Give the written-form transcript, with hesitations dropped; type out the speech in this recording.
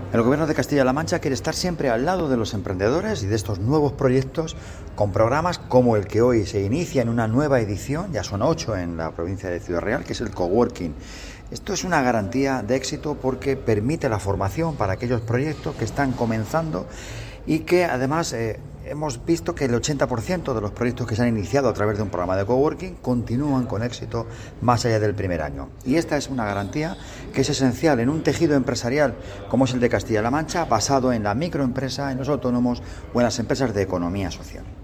El Gobierno de Castilla-La Mancha quiere estar siempre al lado de los emprendedores y de estos nuevos proyectos con programas como el que hoy se inicia en una nueva edición, ya son 8 en la provincia de Ciudad Real, que es el Coworking. Esto es una garantía de éxito porque permite la formación para aquellos proyectos que están comenzando y que además hemos visto que el 80% de los proyectos que se han iniciado a través de un programa de coworking continúan con éxito más allá del primer año. Y esta es una garantía que es esencial en un tejido empresarial como es el de Castilla-La Mancha, basado en la microempresa, en los autónomos o en las empresas de economía social.